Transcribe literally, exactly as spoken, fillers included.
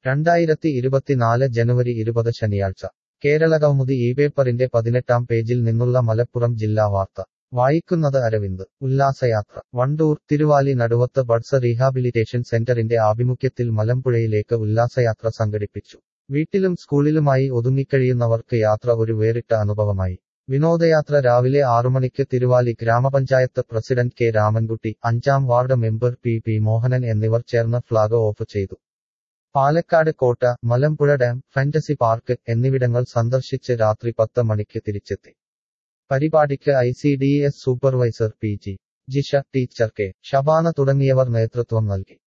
രണ്ടായിരത്തി ഇരുപത്തിനാല് ജനുവരി ഇരുപത് ശനിയാഴ്ച കേരളകൗമുദി ഈ പേപ്പറിന്റെ പതിനെട്ടാം പേജിൽ നിന്നുള്ള മലപ്പുറം ജില്ലാ വാർത്ത വായിക്കുന്നത് അരവിന്ദ്. ഉല്ലാസയാത്ര വണ്ടൂർ. തിരുവാലി നടുവത്ത് ബഡ്സ് റീഹാബിലിറ്റേഷൻ സെന്ററിന്റെ ആഭിമുഖ്യത്തിൽ മലമ്പുഴയിലേക്ക് ഉല്ലാസയാത്ര സംഘടിപ്പിച്ചു. വീട്ടിലും സ്കൂളിലുമായി ഒതുങ്ങിക്കഴിയുന്നവർക്ക് യാത്ര ഒരു വേറിട്ട അനുഭവമായി. വിനോദയാത്ര രാവിലെ ആറുമണിക്ക് തിരുവാലി ഗ്രാമപഞ്ചായത്ത് പ്രസിഡന്റ് കെ രാമൻകുട്ടി, അഞ്ചാം ward member P P Mohanan എന്നിവർ ചേർന്ന് ഫ്ളാഗ് ഓഫ് ചെയ്തു. പാലക്കാട് കോട്ട, മലമ്പുഴ ഡാം, ഫാന്റസി പാർക്ക് എന്നിവിടങ്ങൾ സന്ദർശിച്ച് രാത്രി പത്ത് മണിക്ക് തിരിച്ചെത്തി. പരിപാടിക്ക് I C D S supervisor P G Jisha, teacher K Shabana തുടങ്ങിയവർ നേതൃത്വം നൽകി.